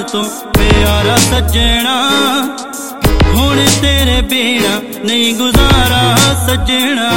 तो प्यारा सजना, हुण तेरे बिना नहीं गुजारा सजना।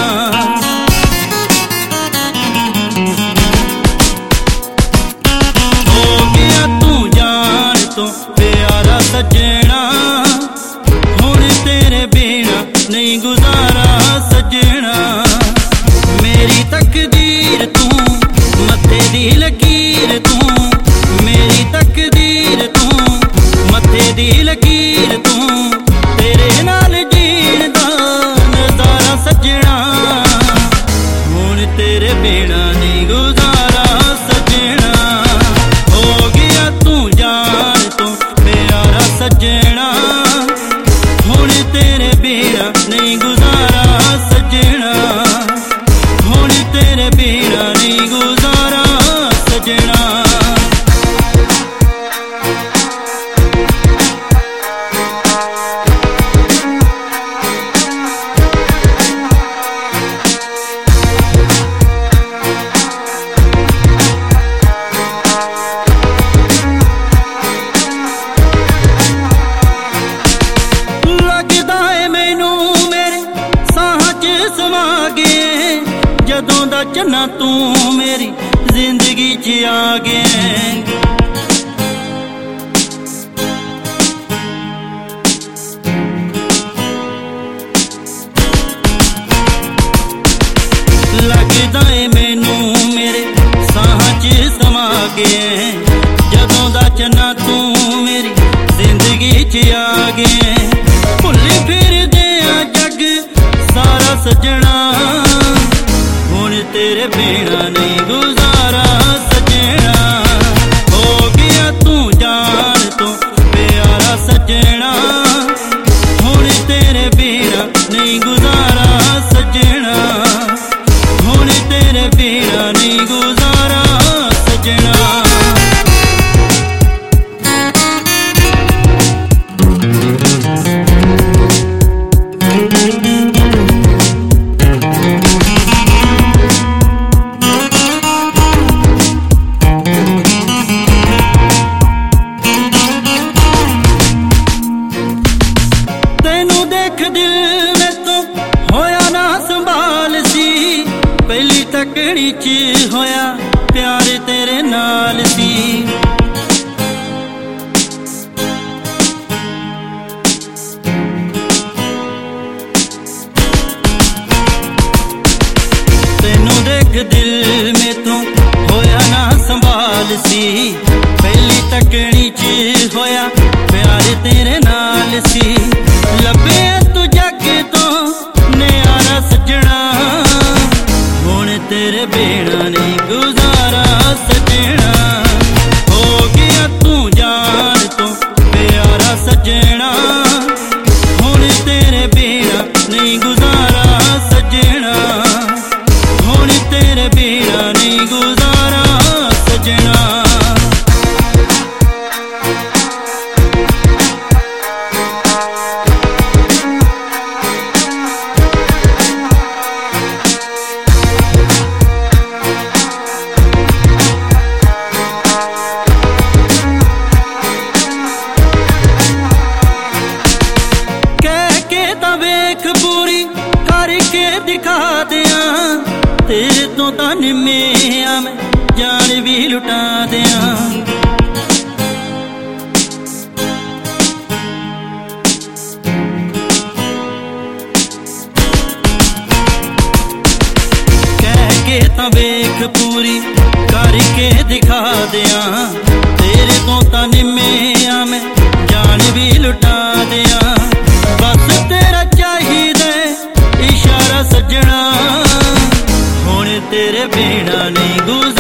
हो गया तू जान तो प्यारा सजना, हुण तेरे बिना नहीं गुजारा सजना। मेरी तकदीर तू, मत्थे दी लकीर तू, मेरी तकदीर तू, मत्थे दी लकीर तू, तेरे नाल जीण दा नज़ारा सजना, हुण तेरे बिना नहीं गुजारा सजना। हो गया तू जान तो प्यारा सजना, हुण तेरे बिना नहीं गुजारा सजना, हुण तेरे बिना नहीं गुजारा सजना। जदों दा चन्ना तू मेरी जिंदगी च आ गया, लगदा है मैनू मेरे साह च समा गया। जदों दा चन्ना तू मेरी जिंदगी च आ गया, भुल फिर दे जग सारा सजना, तेरे बिना नहीं गुजारा सजना। हो गया तू जान तो प्यारा सजना, हुण तेरे बिना नहीं गुजारा सजना, हुण तेरे बिना नहीं गुजारा सजना। पहली तकड़ी च होया प्यार तेरे नाल सी, तेनू देख दिल में तू होया ना संभाल सी। पहली तकड़ी च होया प्यार तेरे नाल सी, लबे तू जग तो न्यारा सजना, तेरे बिना नहीं गुजारा सजना। हो गया तू जान तो प्यारा सजना, हुण तेरे बिना नहीं गुजारा सजना, हुण तेरे बिना नहीं गुजारा सजना। दिखा दिया तेरे तो तन में मैं जान भी लुटा दिया, कह के ता वेख पूरी करके दिखा दिया, तेरे तो तन में मैं जान भी लुटा दिया। बस तेरा चाहिए इशारा सजना, हुण तेरे बिना नहीं गुजारा